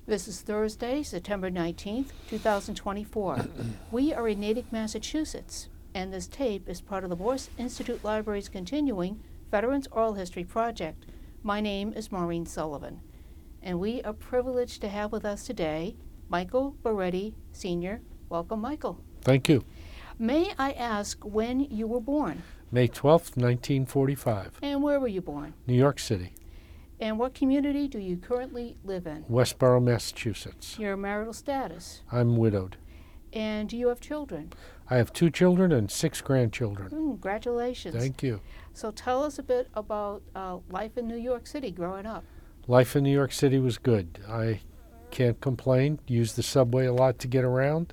This is Thursday, September 19th, 2024. We are in Natick, Massachusetts, and this tape is part of the Morse Institute Library's continuing Veterans Oral History Project. My name is Maureen Sullivan, and we are privileged to have with us today Michael Baretti, Sr. Welcome, Michael. Thank you. May I ask when you were born? May 12th, 1945. And where were you born? New York City. And what community do you currently live in? Westboro, Massachusetts. Your marital status? I'm widowed. And do you have children? I have 2 children and 6 grandchildren. Congratulations. Thank you. So tell us a bit about life in New York City growing up. Life in New York City was good. I can't complain. Used the subway a lot to get around.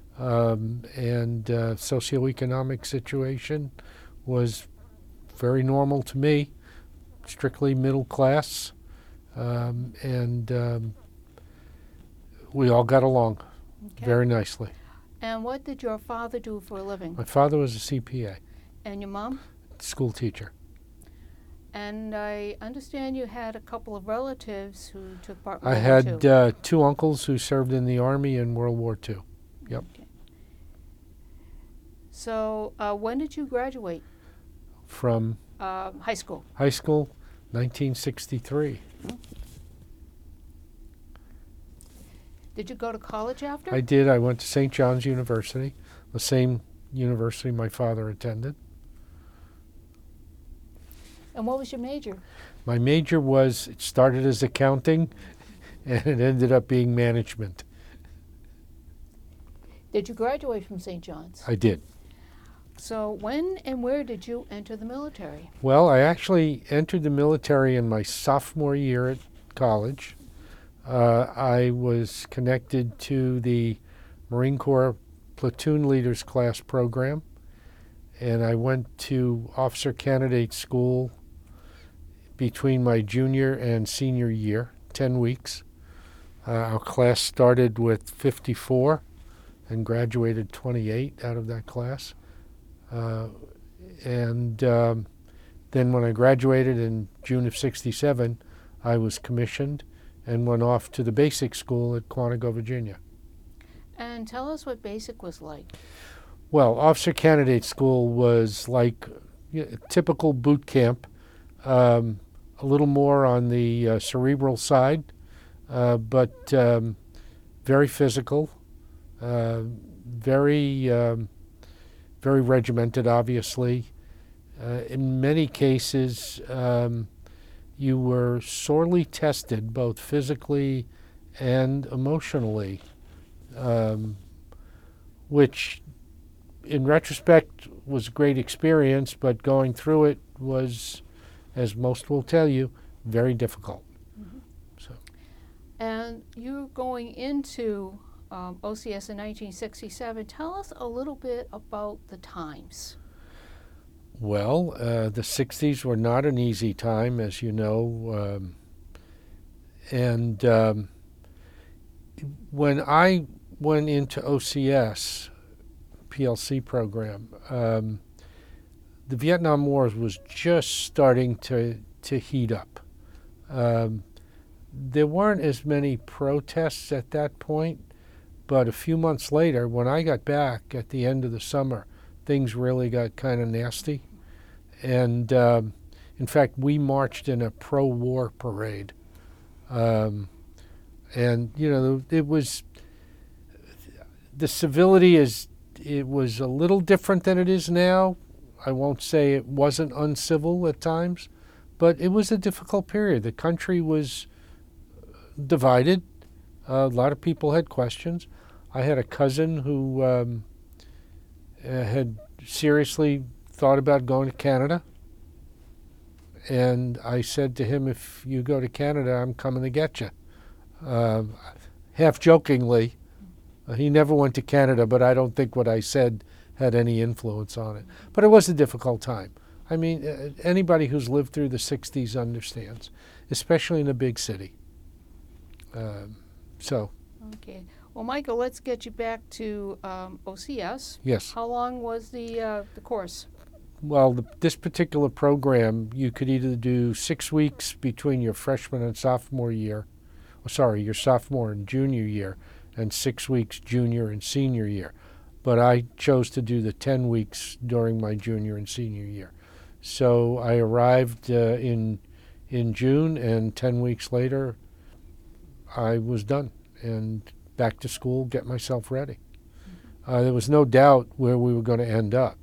Socioeconomic situation was very normal to me. Strictly middle class, we all got along very nicely. And what did your father do for a living? My father was a CPA. And your mom? School teacher. And I understand you had a couple of relatives who took part in I World War II. had 2 uncles who served in the Army in World War II. Yep. Okay. So when did you graduate? From high school. high school, 1963. Did you go to college after? I did. I went to St. John's University, the same university my father attended. And what was your major? My major it started as accounting, and it ended up being management. Did you graduate from St. John's? I did. So when and where did you enter the military? Well, I actually entered the military in my sophomore year at college. I was connected to the Marine Corps Platoon Leaders Class program, and I went to Officer Candidate School between my junior and senior year, 10 weeks. Our class started with 54 and graduated 28 out of that class. Then when I graduated in June of '67, I was commissioned and went off to the basic school at Quantico, Virginia. And tell us what basic was like. Well, Officer Candidate School was like a typical boot camp, a little more on the cerebral side, but very physical, very regimented, obviously. In many cases, you were sorely tested, both physically and emotionally, which, in retrospect, was a great experience, but going through it was, as most will tell you, very difficult. Mm-hmm. So. And you're going into OCS in 1967. Tell us a little bit about the times. Well, the 60s were not an easy time, as you know. When I went into OCS, PLC program, the Vietnam War was just starting to heat up. There weren't as many protests at that point, but a few months later, when I got back at the end of the summer, things really got kind of nasty. And in fact, we marched in a pro-war parade. And, you know, the civility it was a little different than it is now. I won't say it wasn't uncivil at times, but it was a difficult period. The country was divided. A lot of people had questions. I had a cousin who had seriously thought about going to Canada. And I said to him, if you go to Canada, I'm coming to get you. Half jokingly, he never went to Canada, but I don't think what I said had any influence on it. But it was a difficult time. I mean, anybody who's lived through the 60s understands, especially in a big city. Okay. Well, Michael, let's get you back to OCS. Yes. How long was the course? Well, this particular program, you could either do 6 weeks between your freshman and sophomore year, your sophomore and junior year, and 6 weeks junior and senior year. But I chose to do the 10 weeks during my junior and senior year. So I arrived in June, and 10 weeks later, I was done and back to school, get myself ready. There was no doubt where we were going to end up.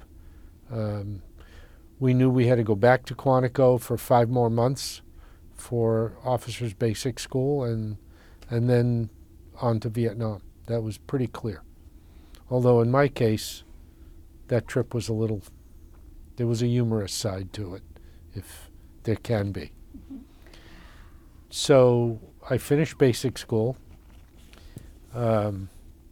We knew we had to go back to Quantico for 5 more months for Officers Basic School, and then on to Vietnam. That was pretty clear. Although in my case, that trip was there was a humorous side to it, if there can be. So I finished basic school, and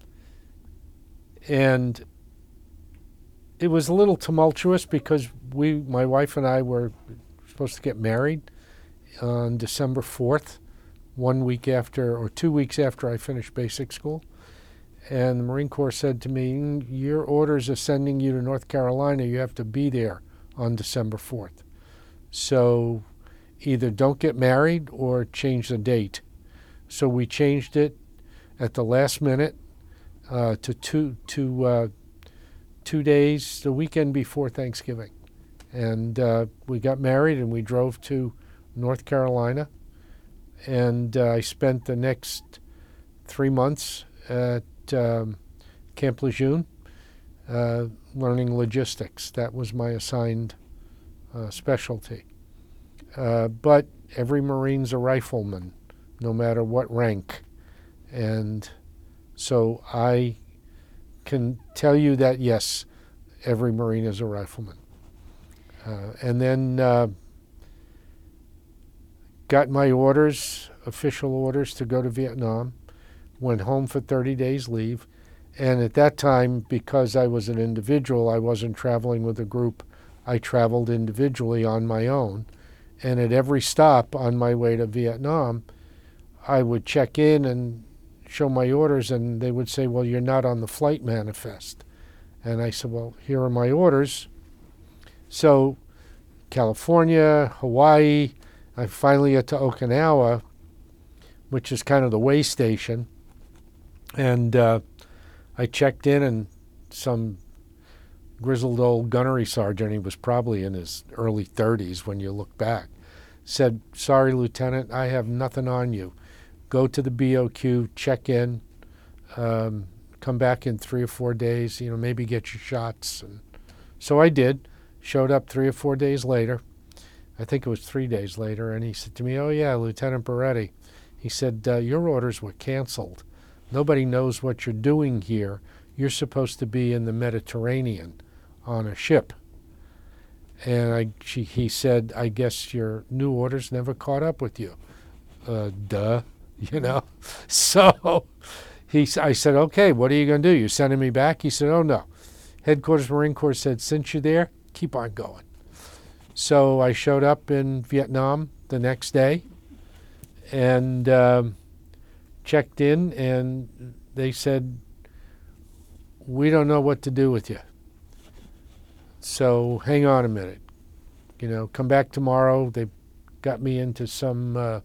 it was a little tumultuous because my wife and I were supposed to get married on December 4th, 2 weeks after I finished basic school. And the Marine Corps said to me, your orders are sending you to North Carolina. You have to be there on December 4th. So either don't get married or change the date. So we changed it at the last minute to 2 days, the weekend before Thanksgiving. And we got married and we drove to North Carolina. And I spent the next 3 months at Camp Lejeune learning logistics. That was my assigned specialty. But every Marine's a rifleman, no matter what rank. And so I can tell you that, yes, every Marine is a rifleman. And then got my orders, official orders to go to Vietnam, went home for 30 days leave. And at that time, because I was an individual, I wasn't traveling with a group. I traveled individually on my own. And at every stop on my way to Vietnam, I would check in and show my orders, and they would say, well, you're not on the flight manifest. And I said, well, here are my orders. So California, Hawaii, I finally get to Okinawa, which is kind of the way station. And I checked in, and some grizzled old gunnery sergeant, he was probably in his early 30s when you look back, said, sorry, Lieutenant, I have nothing on you. Go to the BOQ, check in, come back in 3 or 4 days, maybe get your shots. And so I did, showed up 3 or 4 days later. I think it was 3 days later, and he said to me, oh yeah, Lieutenant Beretti. He said, your orders were canceled. Nobody knows what you're doing here. You're supposed to be in the Mediterranean on a ship. And he said, I guess your new orders never caught up with you. Duh, So I said, okay, what are you going to do? You sending me back? He said, oh, no. Headquarters Marine Corps said, since you're there, keep on going. So I showed up in Vietnam the next day and checked in, and they said, we don't know what to do with you. So hang on a minute. Come back tomorrow. They got me into some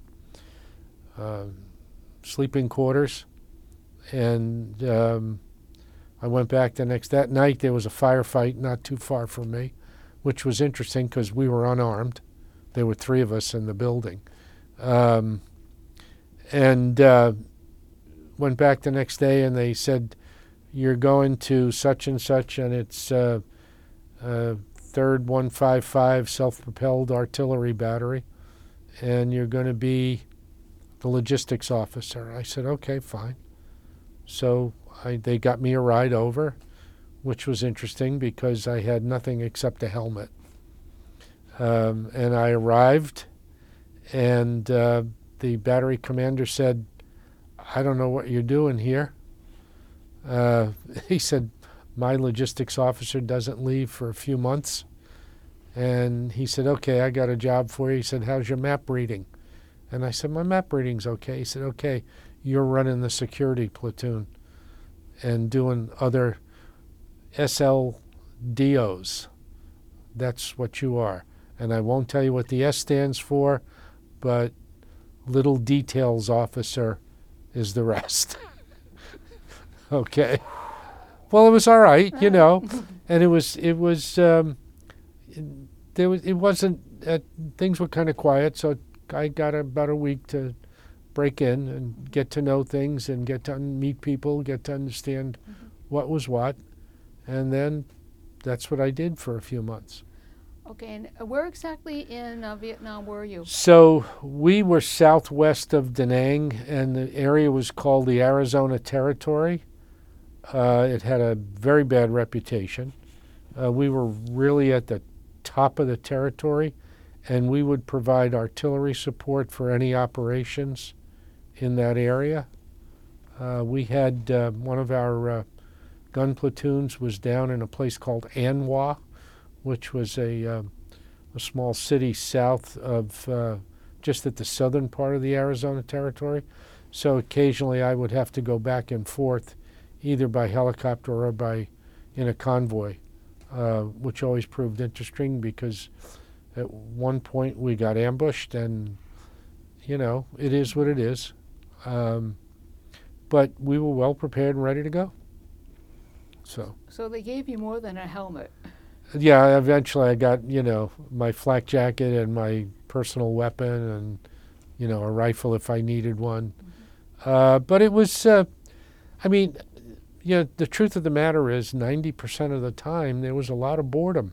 sleeping quarters, and I went back that night. There was a firefight not too far from me, which was interesting because we were unarmed. There were 3 of us in the building. And went back the next day, and they said, you're going to such and such, and it's 3rd 155 self-propelled artillery battery, and you're going to be the logistics officer. I said, okay, fine. So they got me a ride over, which was interesting because I had nothing except a helmet. And I arrived, and the battery commander said, I don't know what you're doing here. He said, my logistics officer doesn't leave for a few months. And he said, okay, I got a job for you. He said, how's your map reading? And I said, my map reading's okay. He said, okay, you're running the security platoon and doing other SLDOs. That's what you are. And I won't tell you what the S stands for, but little details officer is the rest. Okay. Well, it was all right, you know, and it wasn't, things were kind of quiet, so I got about a week to break in and get to know things and get to meet people, get to understand what was what, and then that's what I did for a few months. Okay, and where exactly in Vietnam were you? So we were southwest of Da Nang, and the area was called the Arizona Territory. It had a very bad reputation. We were really at the top of the territory, and we would provide artillery support for any operations in that area. We had one of our gun platoons was down in a place called An Hoa, which was a small city south of just at the southern part of the Arizona Territory. So occasionally I would have to go back and forth either by helicopter or in a convoy, which always proved interesting because at one point we got ambushed, and you know, it is what it is. But we were well prepared and ready to go. So they gave you more than a helmet. Yeah, eventually I got, you know, my flak jacket and my personal weapon and, you know, a rifle if I needed one. But it was, I mean, you know, the truth of the matter is 90% of the time there was a lot of boredom.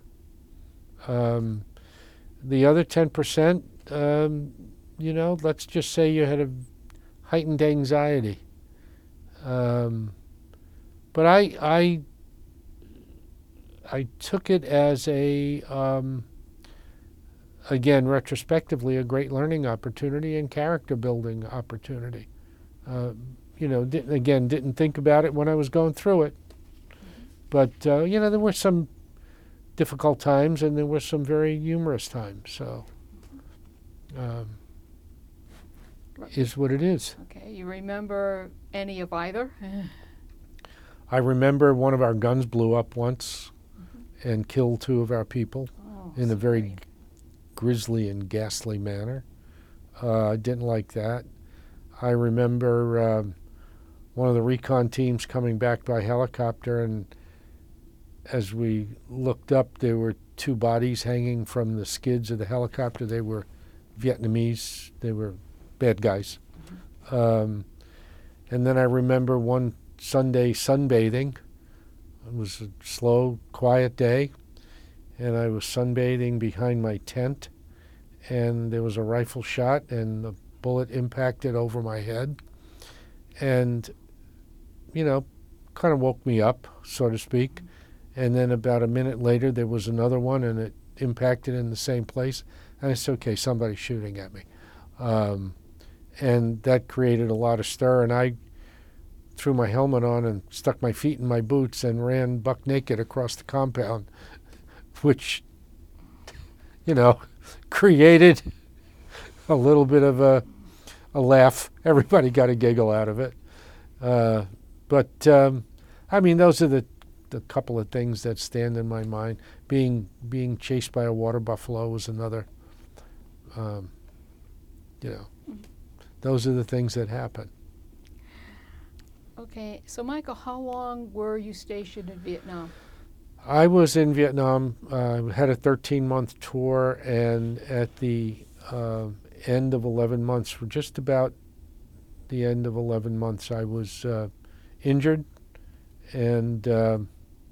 The other 10%, you know, let's just say you had a heightened anxiety. But I took it as again, retrospectively, a great learning opportunity and character building opportunity. You know, didn't think about it when I was going through it. But, you know, there were some difficult times and there were some very humorous times. So, is what it is. Okay, you remember any of either? I remember one of our guns blew up once and killed 2 of our people in a very grisly and ghastly manner. I didn't like that. I remember one of the recon teams coming back by helicopter, and as we looked up, there were 2 bodies hanging from the skids of the helicopter. They were Vietnamese. They were bad guys. And then I remember one Sunday sunbathing. It was a slow, quiet day, and I was sunbathing behind my tent, and there was a rifle shot, and the bullet impacted over my head, and, you know, kind of woke me up, so to speak. And then about a minute later, there was another one, and it impacted in the same place. And I said, okay, somebody's shooting at me. And that created a lot of stir, and I threw my helmet on and stuck my feet in my boots and ran buck naked across the compound, which, you know, created a little bit of a laugh. Everybody got a giggle out of it. But I mean, those are the couple of things that stand in my mind. Being chased by a water buffalo was another. You know, those are the things that happen. Okay, so Michael, how long were you stationed in Vietnam? I was in Vietnam, had a 13-month tour, and at the end of 11 months, for just about the end of 11 months, I was injured, and the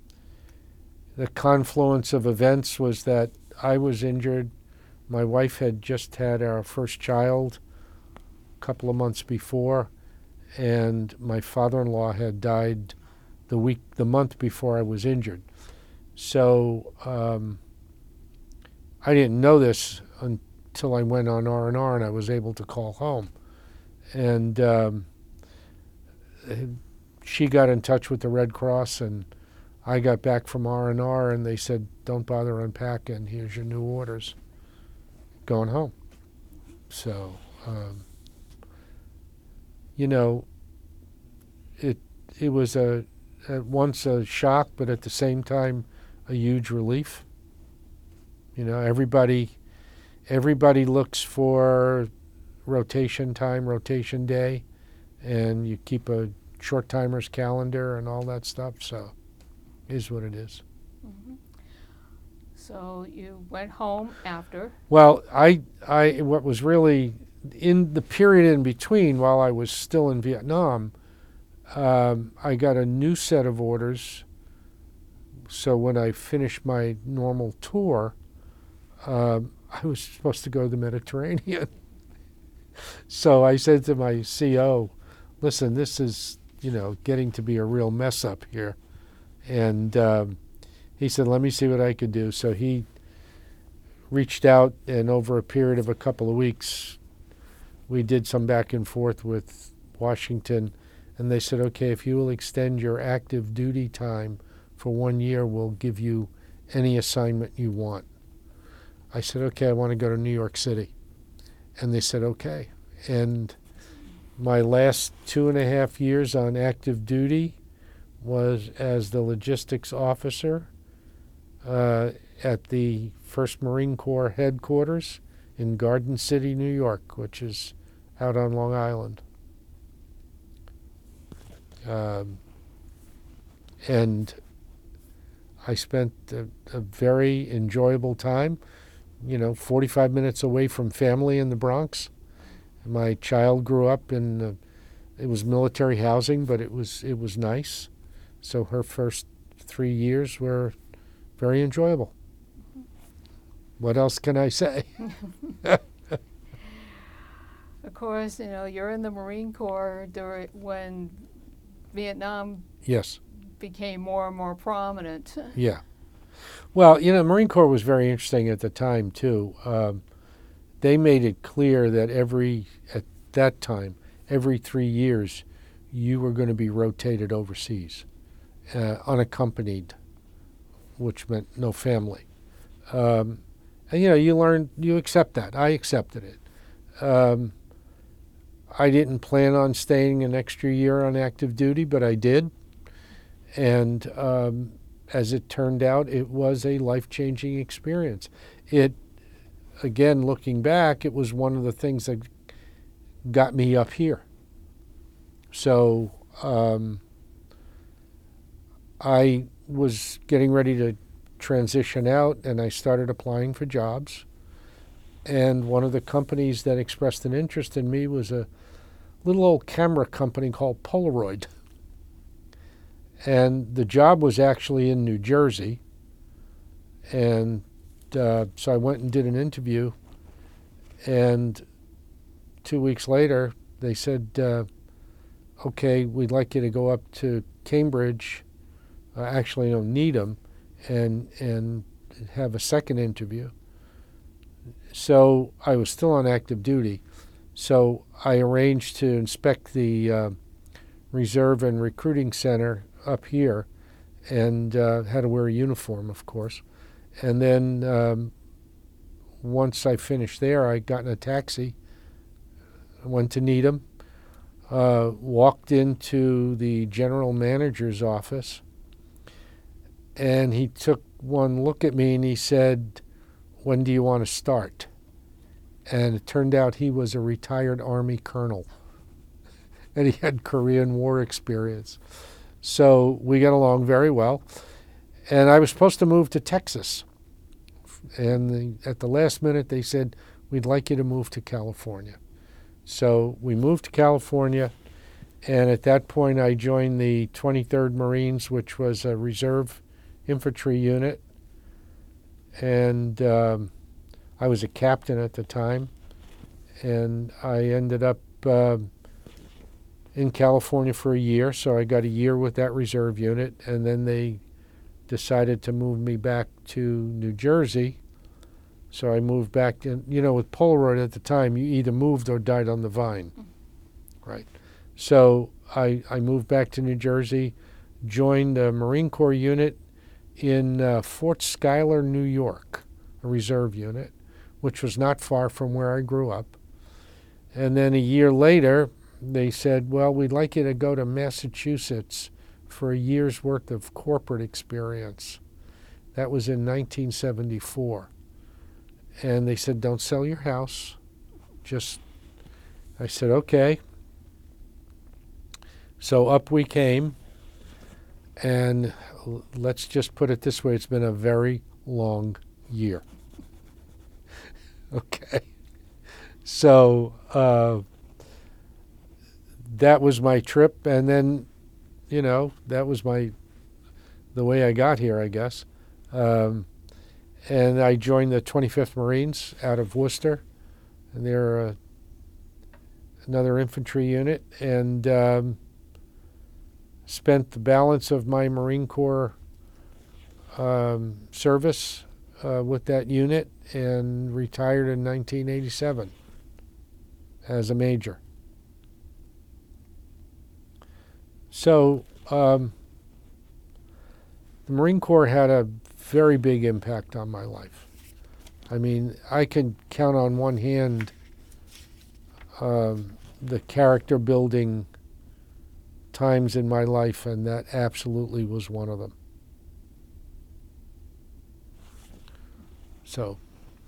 confluence of events was that I was injured. My wife had just had our first child a couple of months before, and my father-in-law had died the month before I was injured. So I didn't know this until I went on R&R and I was able to call home. And she got in touch with the Red Cross, and I got back from R&R, and they said, don't bother unpacking, here's your new orders. Going home. So, you know, it was at once a shock, but at the same time a huge relief. You know, everybody looks for rotation time, rotation day, and you keep a short timers calendar and all that stuff. So, it is what it is. Mhm. So you went home after. Well, what was really in the period in between while I was still in Vietnam, I got a new set of orders. So when I finished my normal tour, I was supposed to go to the Mediterranean. So I said to my CO, listen, this is, getting to be a real mess up here. And he said, let me see what I could do. So he reached out, and over a period of a couple of weeks, we did some back and forth with Washington. And they said, okay, if you will extend your active duty time for 1 year, we'll give you any assignment you want. I said, okay, I want to go to New York City. And they said, okay. And my last 2.5 years on active duty was as the logistics officer at the 1st Marine Corps headquarters in Garden City, New York, which is out on Long Island. And I spent a very enjoyable time, 45 minutes away from family in the Bronx. My child grew up in, it was military housing, but it was nice. So her first 3 years were very enjoyable. What else can I say? Of course, you're in the Marine Corps when Vietnam Yes. became more and more prominent. Yeah. Well, Marine Corps was very interesting at the time, too. They made it clear that at that time, every 3 years, you were going to be rotated overseas, unaccompanied, which meant no family. And, you accept that. I accepted it. I didn't plan on staying an extra year on active duty, but I did. And as it turned out, it was a life-changing experience. Again, looking back, it was one of the things that got me up here. So I was getting ready to transition out, and I started applying for jobs. And one of the companies that expressed an interest in me was a little old camera company called Polaroid. And the job was actually in New Jersey. And so I went and did an interview. And 2 weeks later, they said, okay, we'd like you to go up to Cambridge, Needham, and have a second interview. So I was still on active duty. So I arranged to inspect the reserve and recruiting center up here, and had to wear a uniform, of course. And then once I finished there, I got in a taxi, went to Needham, walked into the general manager's office, and he took one look at me and he said, when do you want to start? And it turned out he was a retired Army colonel, and he had Korean War experience. So we got along very well. And I was supposed to move to Texas. And at the last minute, they said, we'd like you to move to California. So we moved to California. And at that point, I joined the 23rd Marines, which was a reserve infantry unit. And I was a captain at the time. And I ended up in California for a year, so I got a year with that reserve unit, and then they decided to move me back to New Jersey. So I moved back, and with Polaroid at the time, you either moved or died on the vine, right? So I moved back to New Jersey, joined a Marine Corps unit in Fort Schuyler, New York, a reserve unit, which was not far from where I grew up. And then a year later, they said, well, we'd like you to go to Massachusetts for a year's worth of corporate experience. That was in 1974. And they said, don't sell your house. Just I said, okay. So up we came, and let's just put it this way, it's been a very long year. Okay. So that was my trip, and then, that was the way I got here, I guess. And I joined the 25th Marines out of Worcester, and they're another infantry unit, and spent the balance of my Marine Corps service with that unit, and retired in 1987 as a major. So the Marine Corps had a very big impact on my life. I mean, I can count on one hand the character building times in my life, and that absolutely was one of them. So.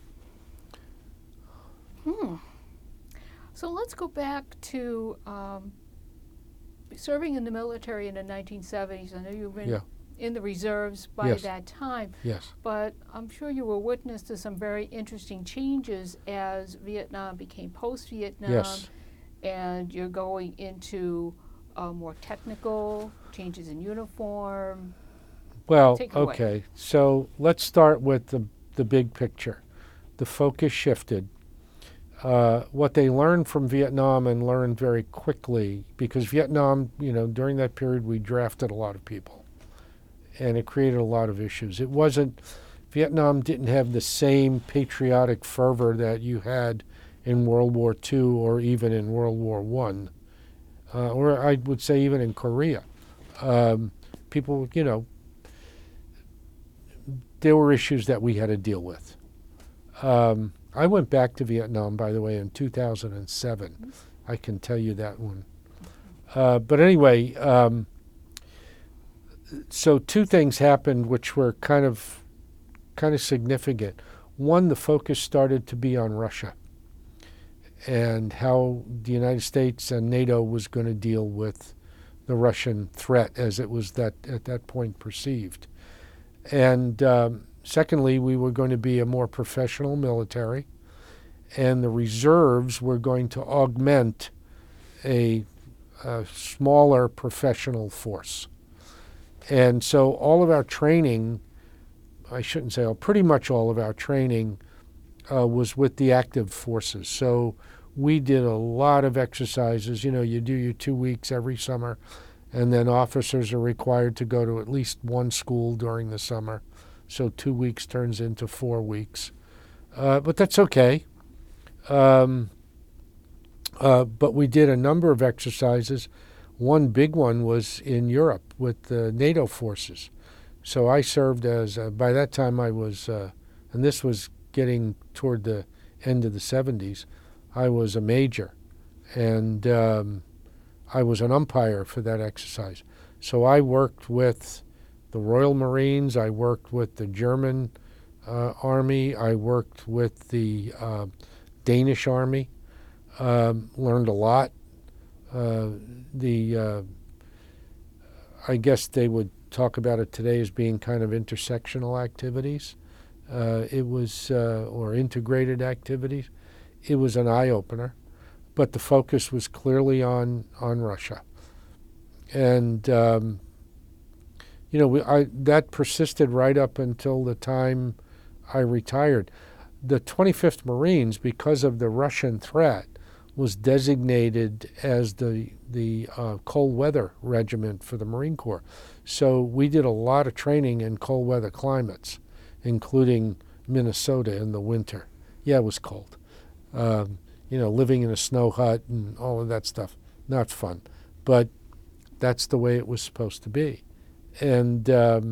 So let's go back to serving in the military in the 1970s. I know you've been in the reserves by that time. Yes. But I'm sure you were witness to some very interesting changes as Vietnam became post-Vietnam. Yes. And you're going into more technical changes in uniform. Well, Take it away. okay. So let's start with the big picture. The focus shifted. What they learned from Vietnam, and learned very quickly, because Vietnam, during that period we drafted a lot of people, and it created a lot of issues. Vietnam didn't have the same patriotic fervor that you had in World War II or even in World War I, or I would say even in Korea. People, there were issues that we had to deal with. I went back to Vietnam, by the way, in 2007. I can tell you that one. But anyway, so two things happened which were kind of significant. One, the focus started to be on Russia and how the United States and NATO was going to deal with the Russian threat as it was at that point perceived. And secondly, we were going to be a more professional military, and the reserves were going to augment a smaller professional force. And so all of our training, I shouldn't say all, pretty much all of our training was with the active forces. So we did a lot of exercises. You do your 2 weeks every summer, and then officers are required to go to at least one school during the summer. So 2 weeks turns into 4 weeks. But that's okay. But we did a number of exercises. One big one was in Europe with the NATO forces. So I served as, by that time I was, and this was getting toward the end of the 70s, I was a major. And I was an umpire for that exercise. So I worked with the Royal Marines, I worked with the German Army, I worked with the Danish Army, learned a lot. I guess they would talk about it today as being kind of intersectional activities. It was, or integrated activities. It was an eye-opener, but the focus was clearly on Russia. And, that persisted right up until the time I retired. The 25th Marines, because of the Russian threat, was designated as the cold weather regiment for the Marine Corps. So we did a lot of training in cold weather climates, including Minnesota in the winter. Yeah, it was cold. Living in a snow hut and all of that stuff, not fun. But that's the way it was supposed to be. And,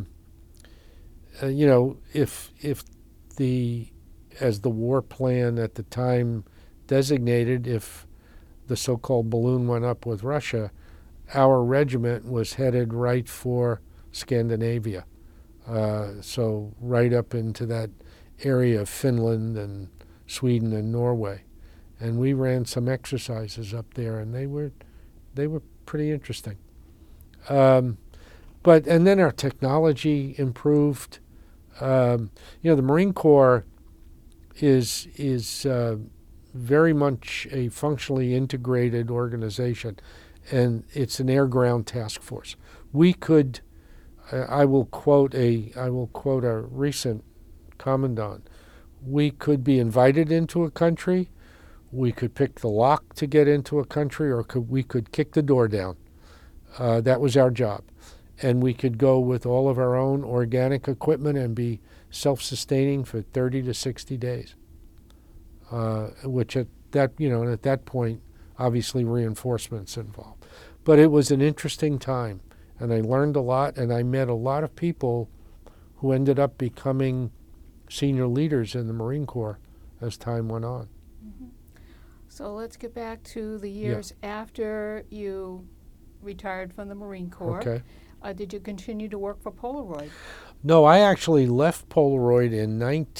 as the war plan at the time designated, if the so-called balloon went up with Russia, our regiment was headed right for Scandinavia. So right up into that area of Finland and Sweden and Norway. and we ran some exercises up there, and they were pretty interesting. And then our technology improved. The Marine Corps is very much a functionally integrated organization, and it's an air-ground task force. We could, I will quote a recent commandant. We could be invited into a country, we could pick the lock to get into a country, or we could kick the door down. That was our job. And we could go with all of our own organic equipment and be self-sustaining for 30 to 60 days, which at that point, obviously reinforcements involved. But it was an interesting time, and I learned a lot, and I met a lot of people who ended up becoming senior leaders in the Marine Corps as time went on. Mm-hmm. So let's get back to the years after you retired from the Marine Corps. Okay. Did you continue to work for Polaroid? No, I actually left Polaroid in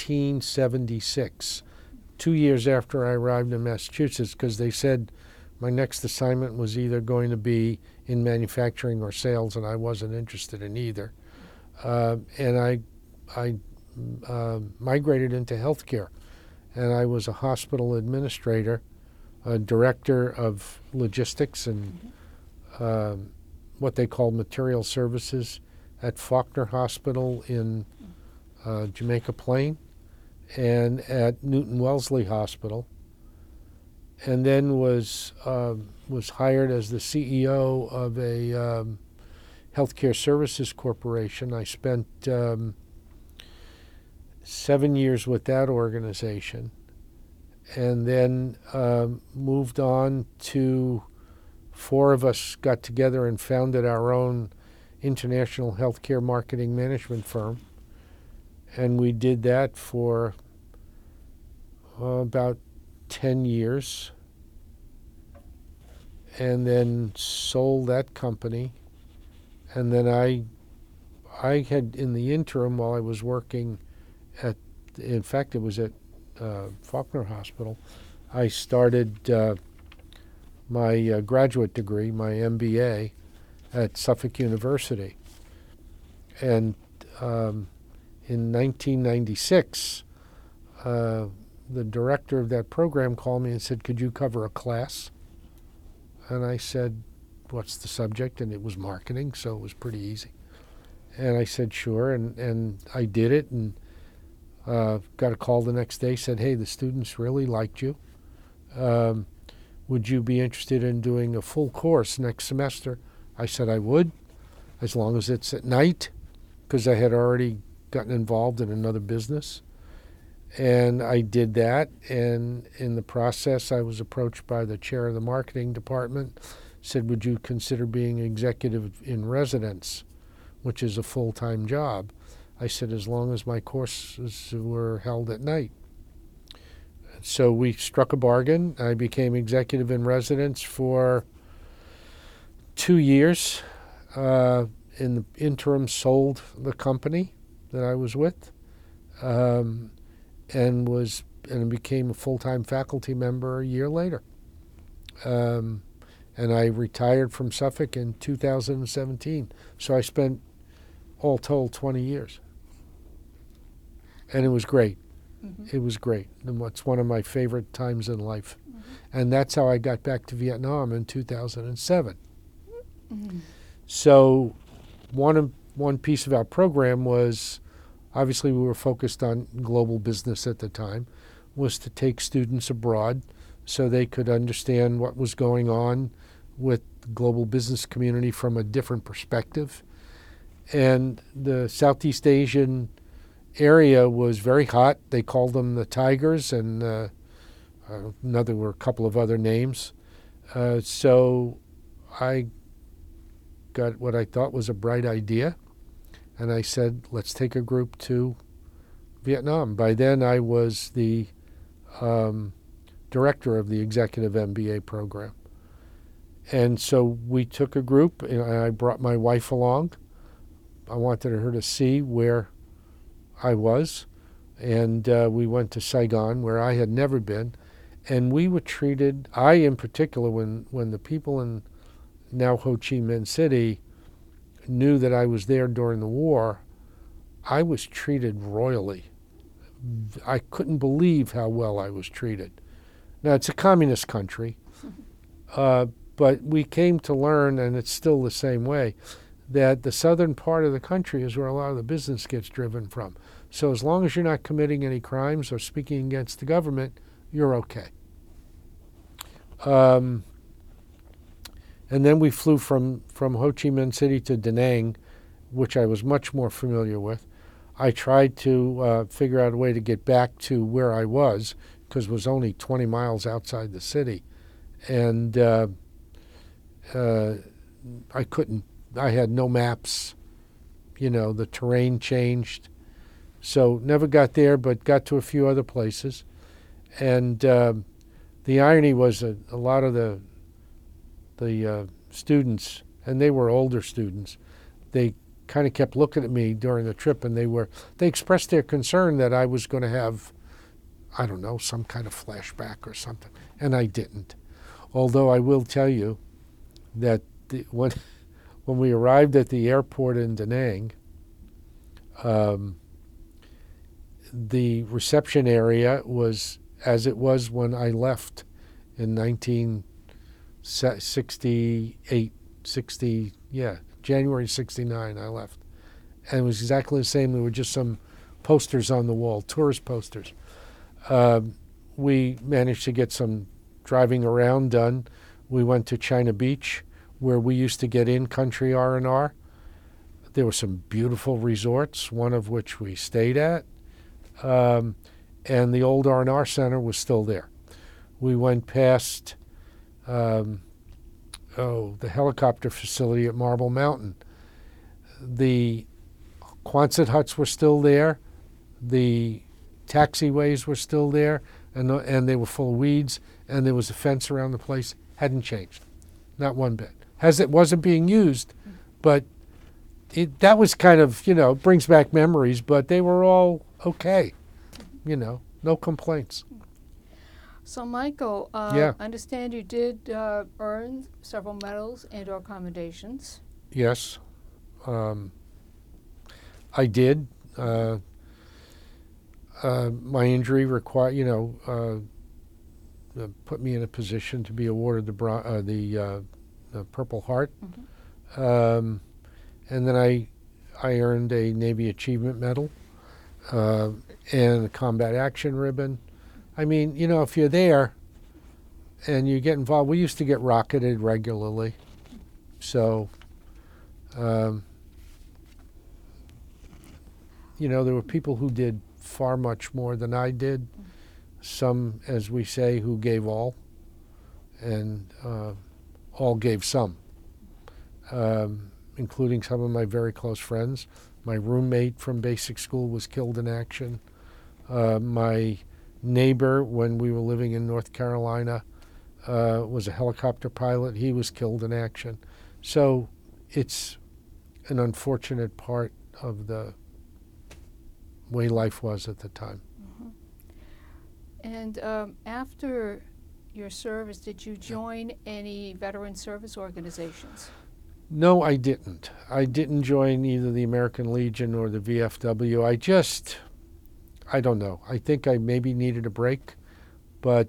1976, 2 years after I arrived in Massachusetts, because they said my next assignment was either going to be in manufacturing or sales, and I wasn't interested in either. And I migrated into healthcare, and I was a hospital administrator, a director of logistics and what they call material services at Faulkner Hospital in Jamaica Plain and at Newton Wellesley Hospital, and then was hired as the CEO of a healthcare services corporation. I spent 7 years with that organization, and then moved on to, four of us got together and founded our own international healthcare marketing management firm, and we did that for about 10 years, and then sold that company. And then I had, in the interim, while I was working in fact, it was at Faulkner Hospital, I started my graduate degree, my MBA, at Suffolk University. And in 1996, the director of that program called me and said, "Could you cover a class?" And I said, "What's the subject?" And it was marketing, so it was pretty easy. And I said, "Sure," and I did it, and got a call the next day, said, "Hey, the students really liked you. Would you be interested in doing a full course next semester?" I said I would, as long as it's at night, because I had already gotten involved in another business. And I did that, and in the process I was approached by the chair of the marketing department, said, "Would you consider being executive in residence, which is a full-time job?" I said, "As long as my courses were held at night." So we struck a bargain. I became executive in residence for 2 years. In the interim, sold the company that I was with, and became a full-time faculty member a year later. And I retired from Suffolk in 2017. So I spent, all told, 20 years. And it was great. Mm-hmm. It was great. And it's one of my favorite times in life. Mm-hmm. And that's how I got back to Vietnam in 2007. Mm-hmm. So one piece of our program was, obviously we were focused on global business at the time, was to take students abroad so they could understand what was going on with the global business community from a different perspective. And the Southeast Asian area was very hot. They called them the Tigers, and there were a couple of other names. So I got what I thought was a bright idea, and I said, let's take a group to Vietnam. By then I was the director of the executive MBA program. And so we took a group, and I brought my wife along. I wanted her to see where I was, and we went to Saigon, where I had never been, And we were treated, I in particular, when the people in now Ho Chi Minh City knew that I was there during the war, I was treated royally. I couldn't believe how well I was treated. Now, it's a communist country, but we came to learn, and it's still the same way, that the southern part of the country is where a lot of the business gets driven from. So as long as you're not committing any crimes or speaking against the government, you're okay. And then we flew from Ho Chi Minh City to Da Nang, which I was much more familiar with. I tried to figure out a way to get back to where I was, because it was only 20 miles outside the city. And I couldn't. I had no maps. The terrain changed. So never got there, but got to a few other places. And the irony was that a lot of the students, and they were older students, they kind of kept looking at me during the trip, and they expressed their concern that I was going to have, I don't know, some kind of flashback or something, and I didn't. Although I will tell you that when we arrived at the airport in Da Nang, the reception area was as it was when I left in 1968, January 69 I left. And it was exactly the same. There were just some posters on the wall, tourist posters. We managed to get some driving around done. We went to China Beach, where we used to get in country R&R. There were some beautiful resorts, one of which we stayed at. And the old R&R Center was still there. We went past the helicopter facility at Marble Mountain. The Quonset huts were still there. The taxiways were still there, and they were full of weeds, and there was a fence around the place. Hadn't changed, not one bit. It wasn't being used, but that was kind of, brings back memories, but they were all okay, no complaints. So, Michael, Yeah. I understand you did earn several medals and/or commendations. Yes, I did. My injury put me in a position to be awarded the Purple Heart, and then I earned a Navy Achievement Medal and a Combat Action Ribbon. I mean, if you're there and you get involved, we used to get rocketed regularly, so. There were people who did far much more than I did. Some, as we say, who gave all, and all gave some, including some of my very close friends. My roommate from basic school was killed in action. My neighbor, when we were living in North Carolina, was a helicopter pilot. He was killed in action. So it's an unfortunate part of the way life was at the time. And after your service, did you join any veteran service organizations? No, I didn't. I didn't join either the American Legion or the VFW. I don't know. I think I maybe needed a break, but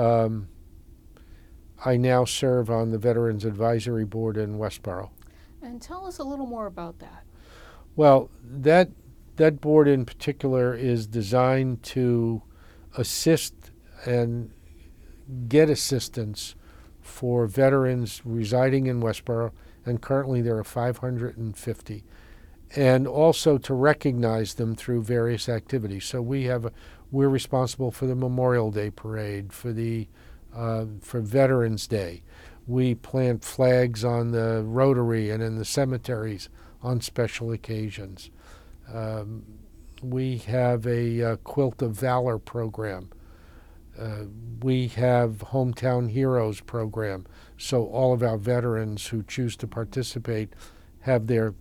I now serve on the Veterans Advisory Board in Westboro. And tell us a little more about that. Well, that board in particular is designed to assist and get assistance for veterans residing in Westboro, and currently there are 550, and also to recognize them through various activities. So we're responsible for the Memorial Day Parade, for Veterans Day. We plant flags on the Rotary and in the cemeteries on special occasions. We have a Quilt of Valor program. We have Hometown Heroes program. So all of our veterans who choose to participate have their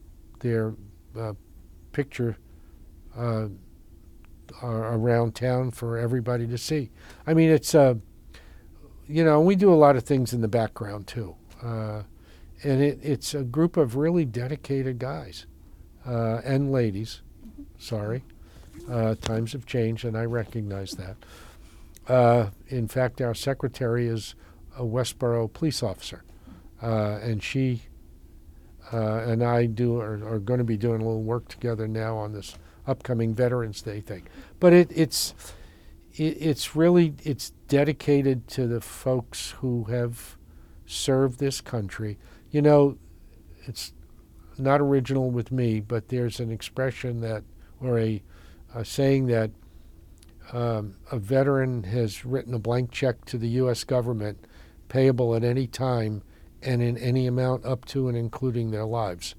picture around town for everybody to see. I mean, it's you know, we do a lot of things in the background too. And it's a group of really dedicated guys and ladies. Sorry. Times have changed, and I recognize that. In fact, our secretary is a Westboro police officer, and she and I are going to be doing a little work together now on this upcoming Veterans Day thing. But it's dedicated to the folks who have served this country. You know, it's not original with me, but there's an expression that, or a saying that a veteran has written a blank check to the U.S. government payable at any time and in any amount up to and including their lives.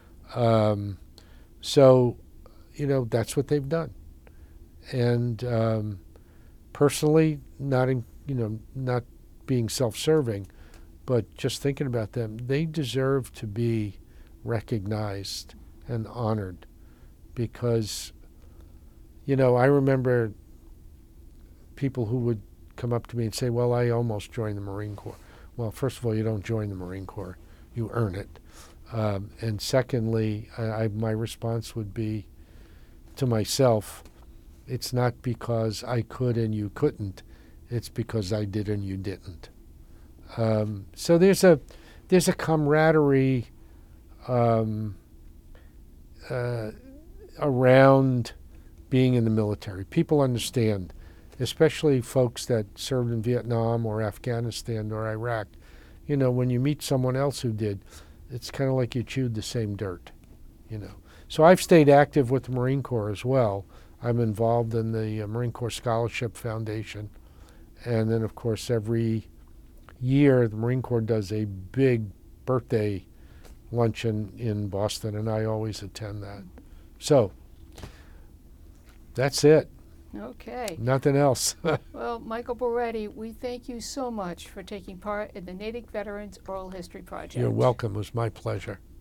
So, you know, that's what they've done. And personally, not being self-serving, but just thinking about them, they deserve to be recognized and honored because, you know, I remember people who would come up to me and say, well, I almost joined the Marine Corps. Well, first of all, you don't join the Marine Corps. You earn it. And secondly, my response would be to myself, it's not because I could and you couldn't. It's because I did and you didn't. So there's a camaraderie around being in the military. People understand, especially folks that served in Vietnam or Afghanistan or Iraq. You know, when you meet someone else who did, it's kind of like you chewed the same dirt, you know. So I've stayed active with the Marine Corps as well. I'm involved in the Marine Corps Scholarship Foundation. And then, of course, every year the Marine Corps does a big birthday luncheon in Boston, and I always attend that. So that's it. Okay. Nothing else. Well, Michael Boretti, we thank you so much for taking part in the Natick Veterans Oral History Project. You're welcome. It was my pleasure.